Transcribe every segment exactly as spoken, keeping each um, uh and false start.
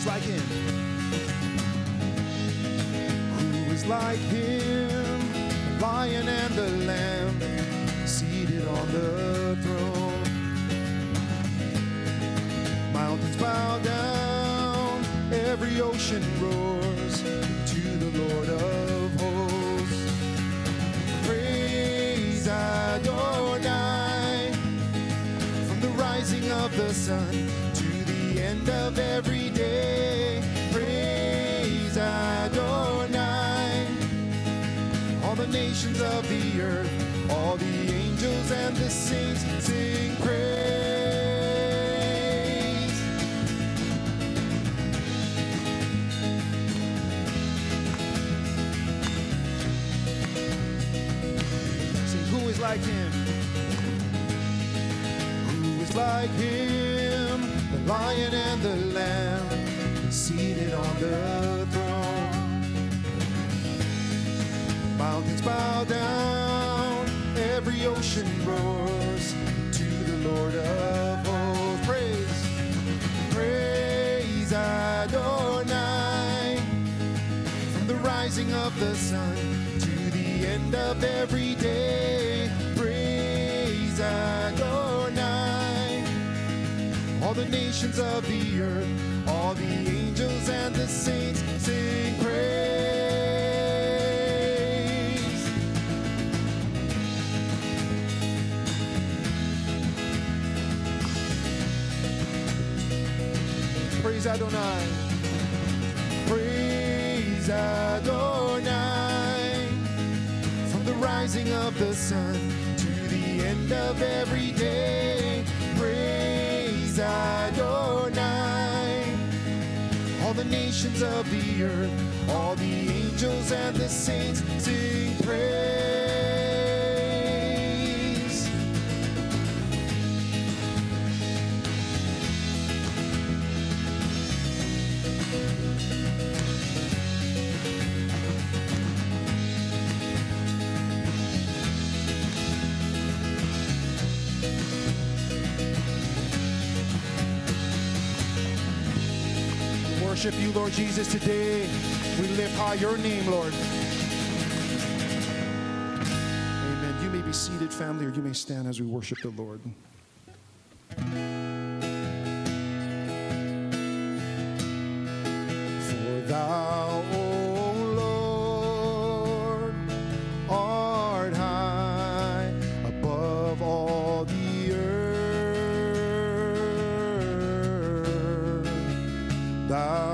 like him? Who is like him? The lion and the lamb, seated on the throne. Mountains bow down, every ocean roars to the Lord of hosts. Praise Adonai, from the rising of the sun to the end of every day. Praise Adonai, all the nations of the earth, all the angels and the saints sing praise. Who is like him? Who is like him? The lion and the lamb, seated on the throne. Mountains bow down, every ocean roars to the Lord of hosts. Praise, praise Adonai, from the rising of the sun to the end of every day. Praise Adonai, all the nations of the earth, all the angels and the saints sing praise. Praise Adonai, praise Adonai, from the rising of the sun to the end of every day. Praise Adonai, all the nations of the earth, all the angels and the saints sing praise. Worship you, Lord Jesus, today. We lift high your name, Lord. Amen. You may be seated, family, or you may stand as we worship the Lord. For thou, O Lord, art high above all the earth. Thou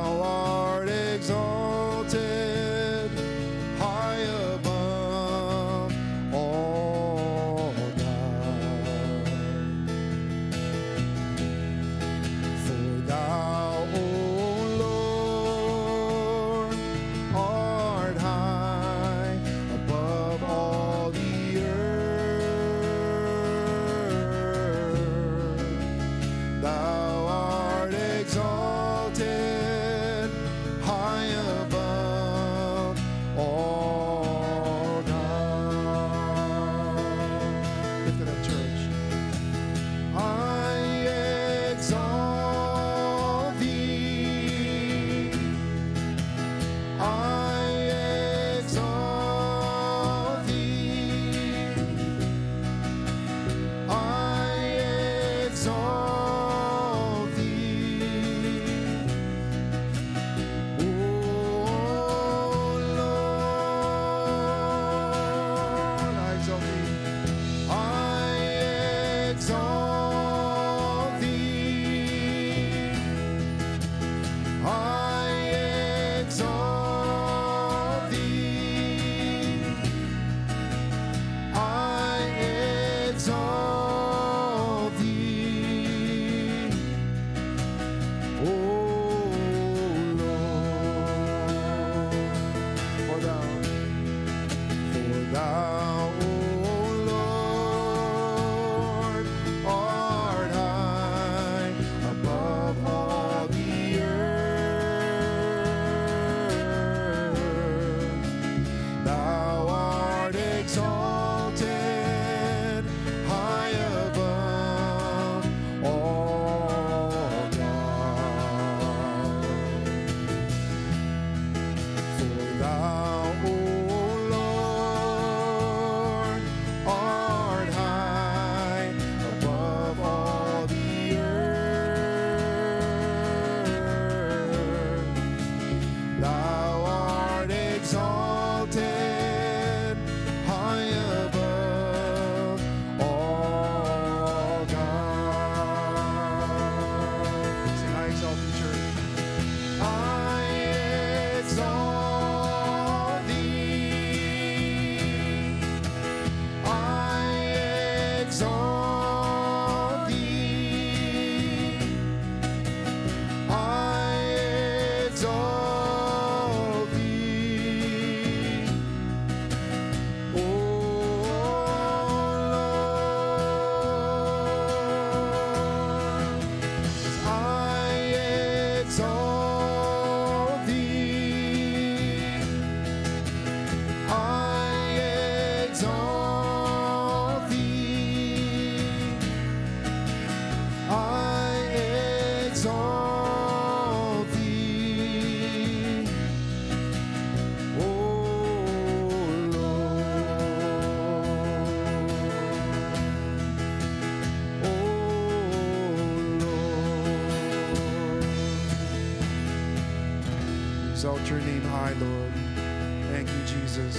exalt thee, O Lord. O Lord. Exalt your name high, Lord. Thank you, Jesus.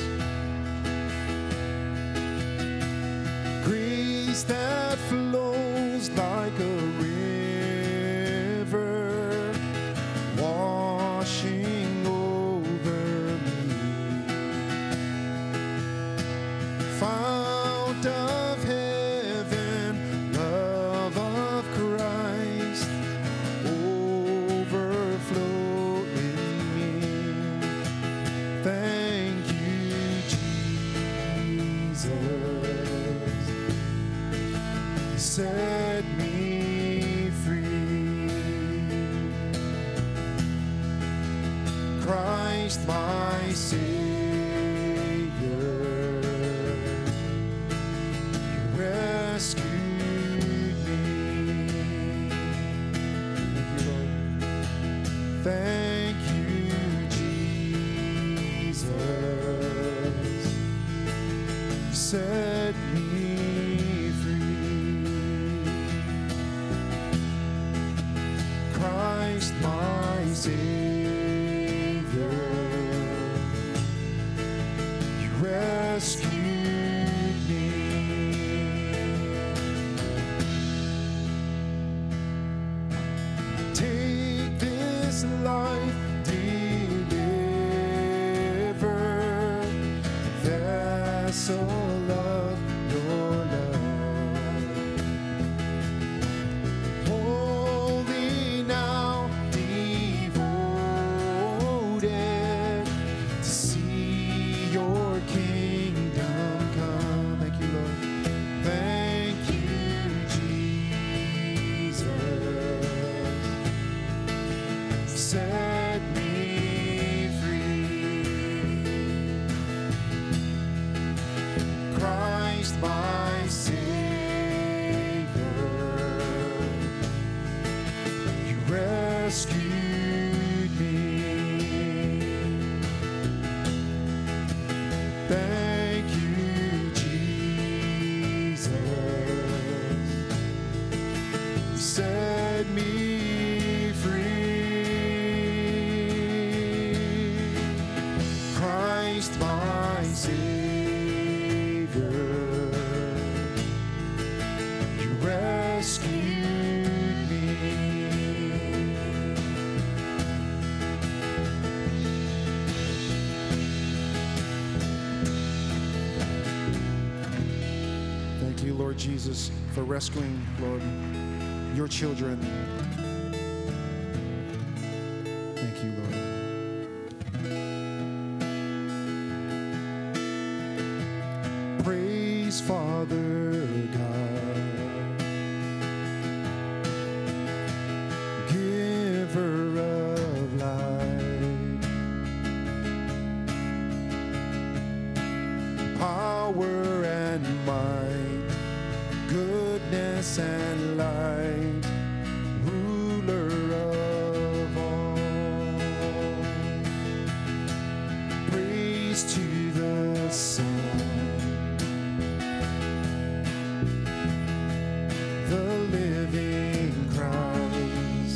Grace that flows like a river, washing over me. Fount of heaven, love of Christ, overflow in me. Thank you, Jesus. Set me free. Christ my Savior, you rescued me. Thank you, Lord. Thank you, Jesus. Set me Christ my Savior, you rescued me. Take this life, deliver, vessel of your love. Set me free. Christ my Savior, you rescued me. Thank you, Jesus. Set me Christ my Savior, you rescued me. Thank you, Lord Jesus, for rescuing, Lord, your children. Thank you, Lord. Praise Father God, giver of life, power and might, goodness and light, ruler of all. Praise to the Son, the living Christ,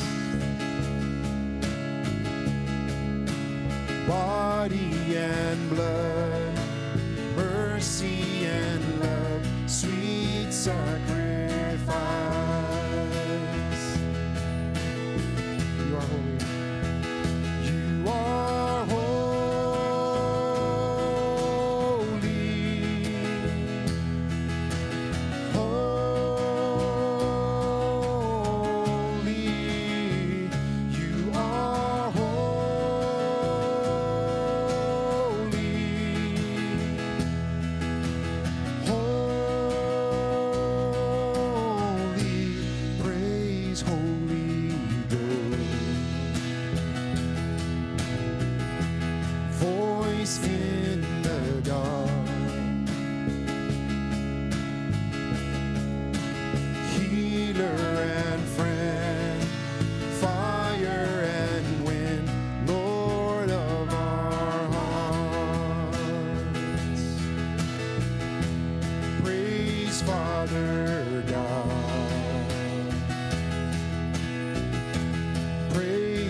body and blood, mercy and love, sweet sacrifice. You are holy. You are holy. Holy. You are holy.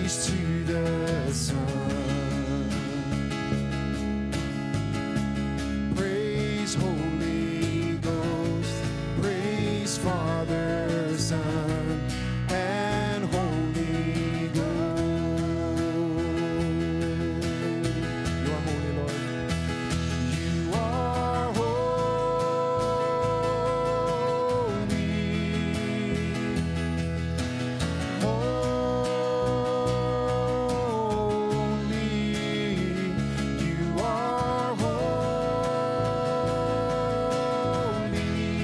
praise to the Son. Praise Holy Ghost, praise Father, Son, and Holy Ghost. You are holy, Lord. You are holy. Holy. You are holy.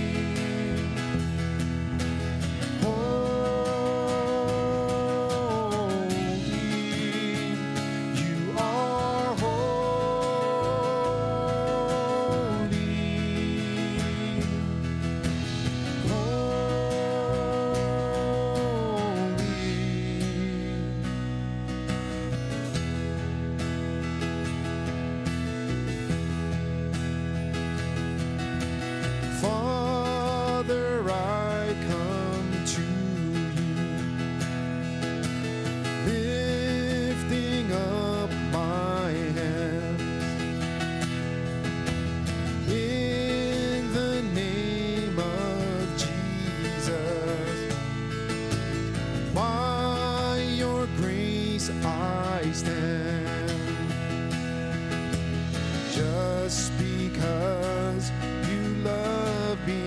Father, I come to you, lifting up my hands in the name of Jesus. By your grace I stand, just because you love me,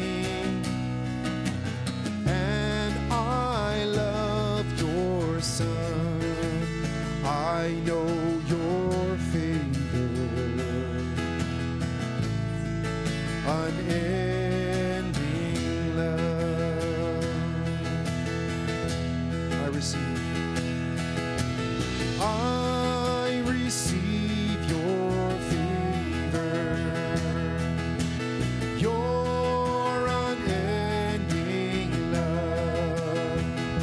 and I love your Son. I know your favor, unending love. I receive. I receive your favor, your unending love,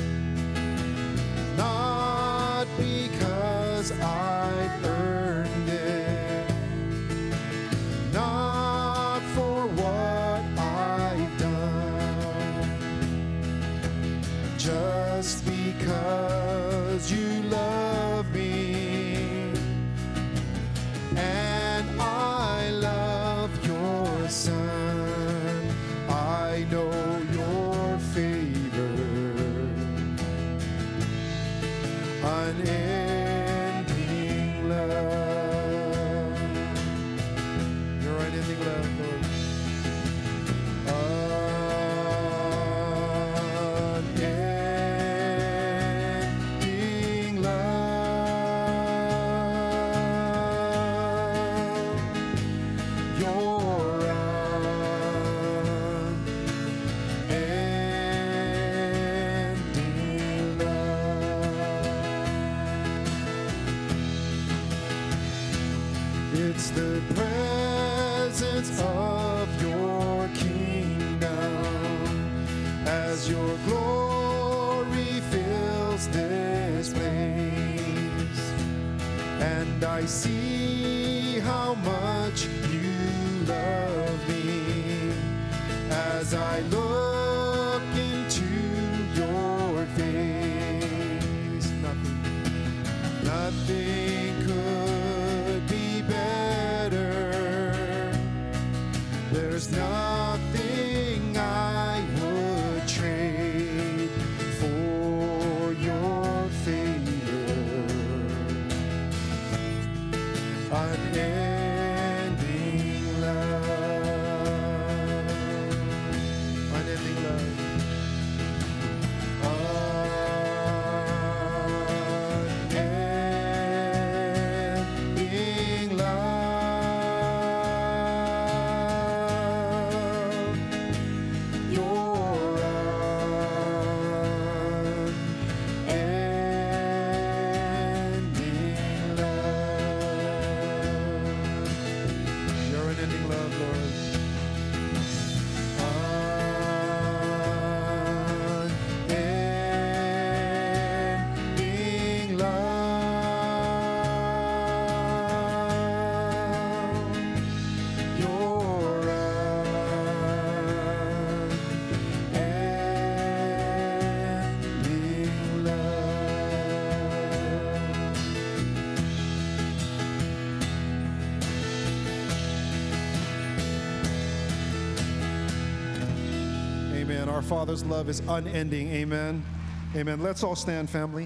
not because I've earned it, not for what I've done, just because you love me, and I love your Son. I know your favor, unending love, your unending love, Lord. Unending love, your unending love. It's the presence of your kingdom as your glory fills this place, and I see how much you love me as I look into your face. Nothing, nothing could be better. There's nothing I would trade for your favor, unending love, unending love, unending our Father's love is unending. Amen. Amen. Let's all stand, family.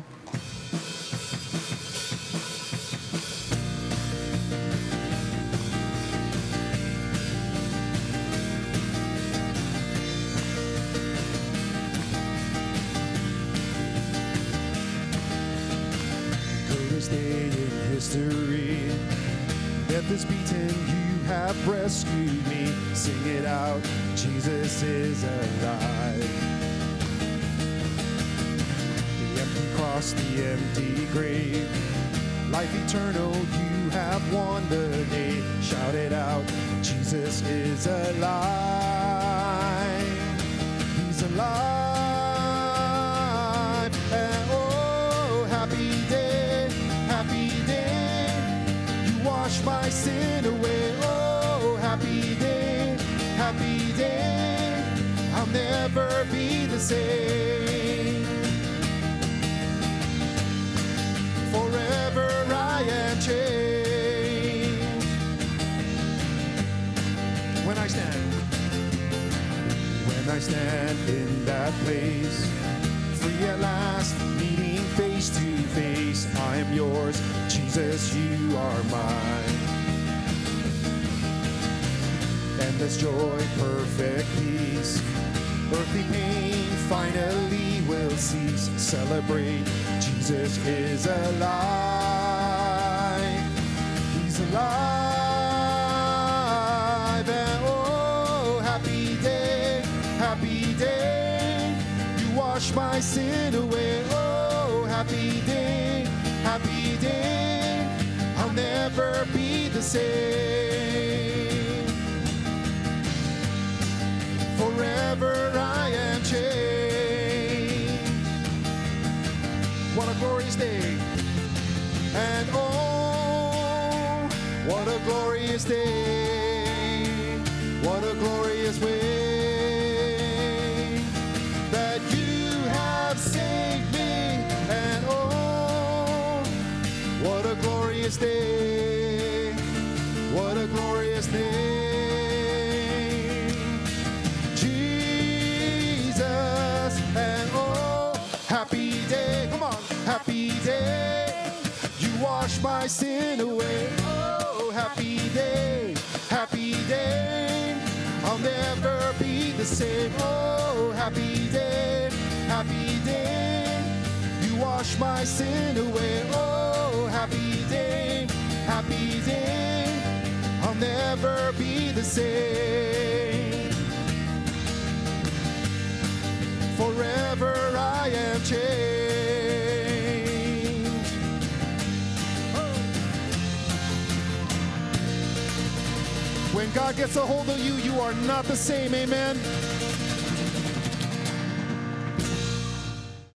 Greatest day in history. Death is beaten, you have rescued me. Sing it out, Jesus is alive. The empty cross, the empty grave. Life eternal, you have won the day. Shout it out, Jesus is alive. He's alive. And oh, happy day, happy day. You wash my sin away. Oh, happy day, happy day. I'll never be the same. Forever I am changed. When I stand, when I stand in that place, free at last, meeting face to face, I am yours, Jesus, you are mine. Endless joy, perfect peace, earthly pain finally will cease. Celebrate, Jesus is alive. He's alive. And oh, happy day, happy day. You wash my sin away. Oh, happy day, happy day. I'll never be the same. Forever I am changed. What a glorious day. And oh, what a glorious day. What a glorious way that you have saved me. And oh, what a glorious day. What a glorious day. And oh, happy day, come on, happy day, you wash my sin away. Oh, happy day, happy day, I'll never be the same. Oh, happy day, happy day, you wash my sin away. Oh, happy day, happy day, I'll never be the same. Forever I am changed. Oh. When God gets a hold of you, you are not the same. Amen.